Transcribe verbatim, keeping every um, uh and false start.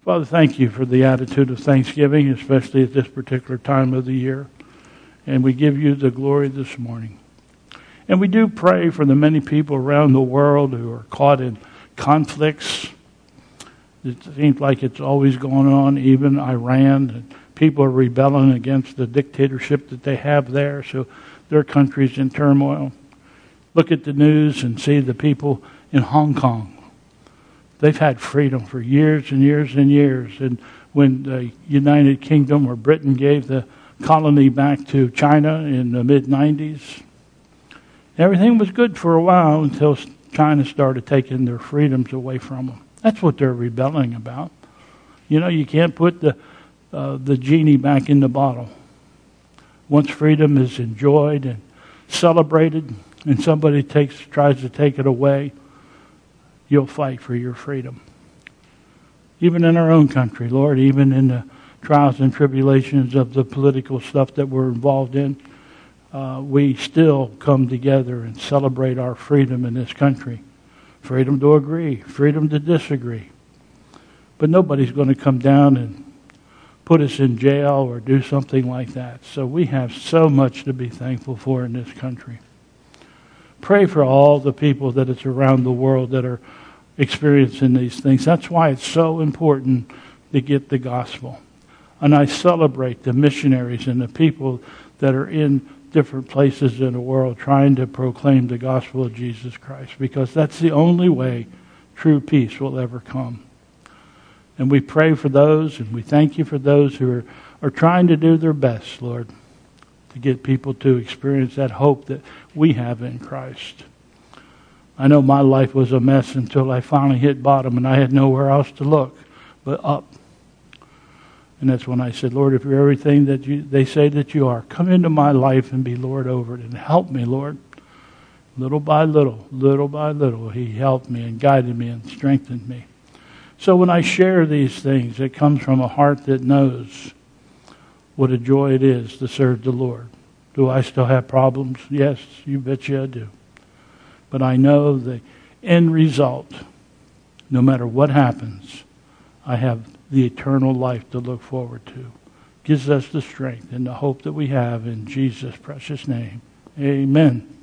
Father, thank you for the attitude of thanksgiving, especially at this particular time of the year. And we give you the glory this morning. And we do pray for the many people around the world who are caught in conflicts. It seems like it's always going on, even Iran. And people are rebelling against the dictatorship that they have there, so their country's in turmoil. Look at the news and see the people in Hong Kong. They've had freedom for years and years and years. And when the United Kingdom or Britain gave the colony back to China in the mid nineties, everything was good for a while until China started taking their freedoms away from them. That's what they're rebelling about. You know, you can't put the uh, the genie back in the bottle. Once freedom is enjoyed and celebrated, and somebody takes tries to take it away, you'll fight for your freedom. Even in our own country, Lord, even in the trials and tribulations of the political stuff that we're involved in, uh, we still come together and celebrate our freedom in this country. Freedom to agree, freedom to disagree. But nobody's going to come down and put us in jail or do something like that. So we have so much to be thankful for in this country. Pray for all the people that it's around the world that are experiencing these things. That's why it's so important to get the gospel. And I celebrate the missionaries and the people that are in different places in the world trying to proclaim the gospel of Jesus Christ, because that's the only way true peace will ever come. And we pray for those, and we thank you for those who are, are trying to do their best, Lord, to get people to experience that hope that we have in Christ. I know my life was a mess until I finally hit bottom and I had nowhere else to look but up. And that's when I said, Lord, if you're everything that you, they say that you are, come into my life and be Lord over it and help me, Lord. Little by little, little by little, he helped me and guided me and strengthened me. So when I share these things, it comes from a heart that knows what a joy it is to serve the Lord. Do I still have problems? Yes, you betcha I do. But I know the end result, no matter what happens, I have the eternal life to look forward to. Gives us the strength and the hope that we have in Jesus' precious name. Amen.